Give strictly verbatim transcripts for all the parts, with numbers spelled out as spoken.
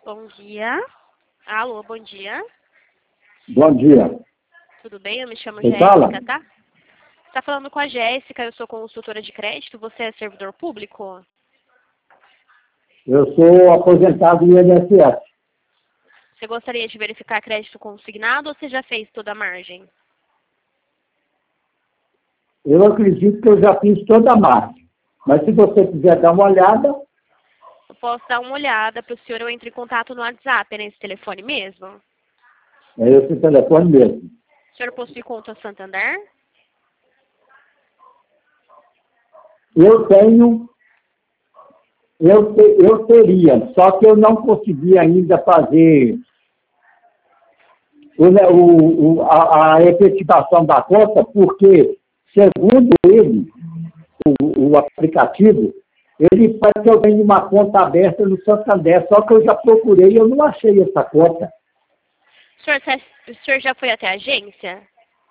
Bom dia. Alô, bom dia. Bom dia. Tudo bem? Eu me chamo Quem Jéssica, fala? tá? Você tá falando com a Jéssica, eu sou consultora de crédito, você é servidor público? Eu sou aposentado do I N S S. Você gostaria de verificar crédito consignado ou você já fez toda a margem? Eu acredito que eu já fiz toda a margem. Mas se você quiser dar uma olhada, Eu posso dar uma olhada para o senhor, eu entro em contato no WhatsApp, é nesse telefone mesmo? é esse telefone mesmo. O senhor possui conta Santander? Eu tenho, eu, te- eu teria, só que eu não consegui ainda fazer o, né, o, o- a, a efetivação da conta, porque, segundo ele, o, o aplicativo, ele faz que eu tenho uma conta aberta no Santander, só que eu já procurei e eu não achei essa conta. O senhor, o senhor já foi até a agência?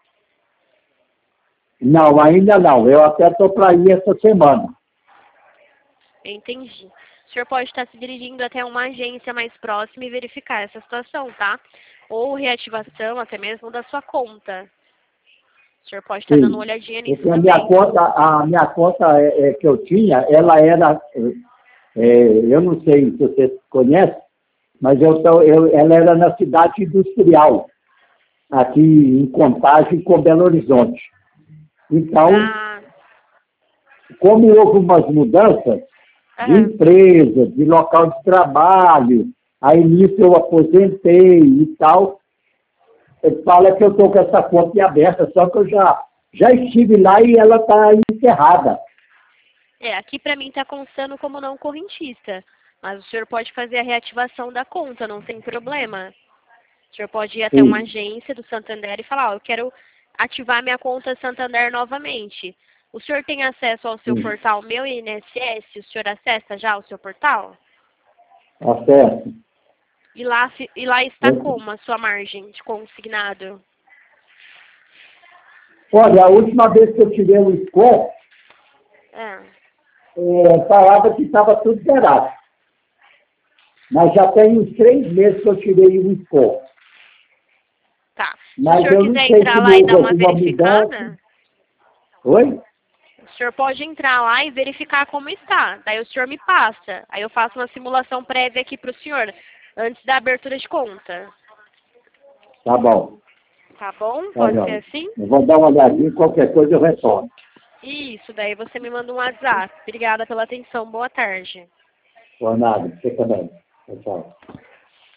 Não, ainda não. Eu até estou para ir essa semana. Entendi. O senhor pode estar se dirigindo até uma agência mais próxima e verificar essa situação, tá? Ou reativação até mesmo da sua conta. O senhor pode estar dando uma Sim. olhadinha nisso Porque a minha também. conta, a minha conta é, é, que eu tinha, ela era, é, eu não sei se você conhece, mas eu, tô- eu, ela era na cidade industrial, aqui em Contagem com Belo Horizonte. Então, Ah, como houve umas mudanças de aham. empresa, de local de trabalho, aí nisso eu aposentei e tal, ele fala que eu estou com essa conta aberta, só que eu já, já estive lá e ela está encerrada. É, aqui pra mim tá constando como não correntista. Mas o senhor pode fazer a reativação da conta, não tem problema. O senhor pode ir até uma Sim, agência do Santander e falar, ó, eu quero ativar minha conta Santander novamente. O senhor tem acesso ao seu sim, portal Meu I N S S? O senhor acessa já o seu portal? tá certo. E lá, se- e lá está Eu- como a sua margem de consignado? Olha, a última vez que eu tirei o score, É. é, falava que estava tudo zerado. Mas já tem uns três meses que eu tirei o score. Tá. Se o Mas senhor eu não quiser sei se entrar lá não e houve dar uma alguma mudança. verificada, Oi? o senhor pode entrar lá e verificar como está. Daí o senhor me passa. Aí eu faço uma simulação prévia aqui para o senhor, antes da abertura de conta. Tá bom. Tá bom? Tá Pode ser bom. assim? Eu vou dar uma olhadinha, qualquer coisa eu retorno. Isso, daí você me manda um WhatsApp. Obrigada pela atenção. Boa tarde. Por nada, você também. Tchau, tchau.